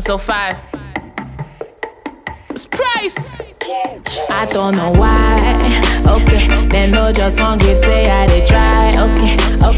605. It's Price. I don't know why. Okay, they know just one good say I they try. Okay,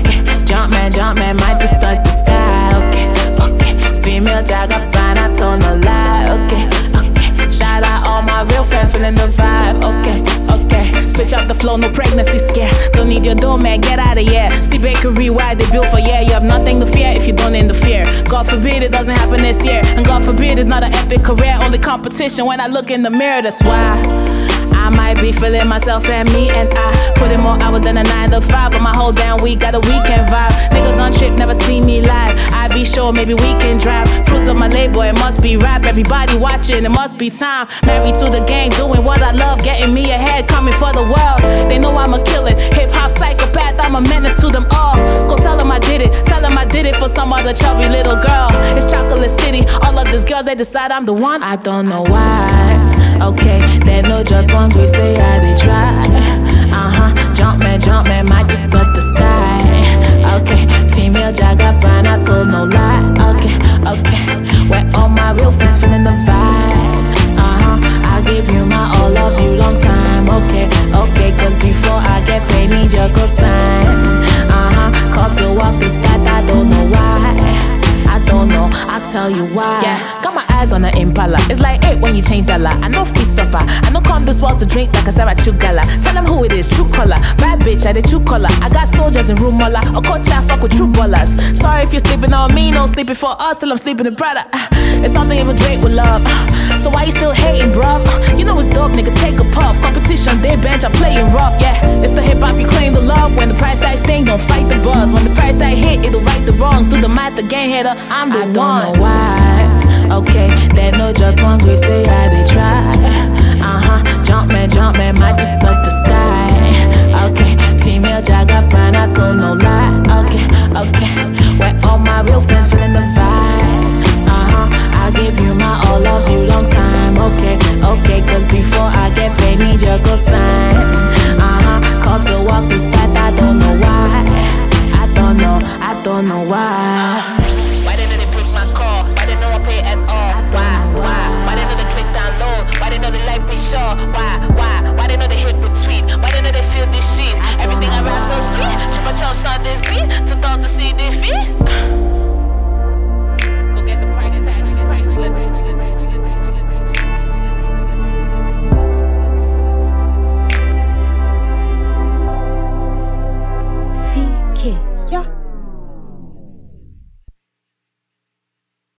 jump man, might just touch the sky. Okay, female jagger plan, I don't know lie. Okay, shout out all my real friends feeling the vibe. Okay. Switch up the flow, no pregnancy scare. Don't need your doormat, get out of here. See Bakery, why they built for yeah. You have nothing to fear if you don't interfere. God forbid it doesn't happen this year. And God forbid it's not an epic career. Only competition when I look in the mirror, that's why I might be feeling myself and me and I put in more hours than a 9 to 5. But my whole damn week got a weekend vibe. Niggas on trip, never see me live. I be sure maybe we can drive. Fruits of my label, it must be rap. Everybody watching, it must be time. Married to the game, doing what I love. Getting me ahead, coming for the world. They know I'm a killer, hip-hop psychopath. I'm a menace to them all. Go tell them I did it. Tell them I did it for some other chubby little girl. It's Chocolate City. All of these girls, they decide I'm the one. I don't know why. Okay, they know just one we say how they try. Jump man, might just touch the sky. Okay, female jagger brand, I told no lie. Okay, where all my real friends feeling the vibe. I'll give you my all of you long time. Okay, cause before I get paid, need your cosign. Call to walk this path, I don't know why. I don't know, I'll tell you why. Yeah, got my eyes on the Impala. It's like 8 when you change dollar. I know free suffer. I know come this world to drink like a Sarah True Gala. Tell them who it is, true color. Bad bitch, I the true color. I got soldiers in room mola. A coach I fuck with true ballers. Sorry if you're sleeping on me, no sleeping for us till I'm sleeping in brother. It's something even Drake with love. So why you still hating, bruh? You know it's dope, nigga, take a puff. Competition, they bench, I'm playing rough, yeah. It's the hip-hop, you claim the love. When the price tag sting, don't fight the buzz. When the price tag hit, it'll right the wrongs. Do the math, the game header, I'm the one. I don't know why. Okay, they know just one we say how they try. Jump man,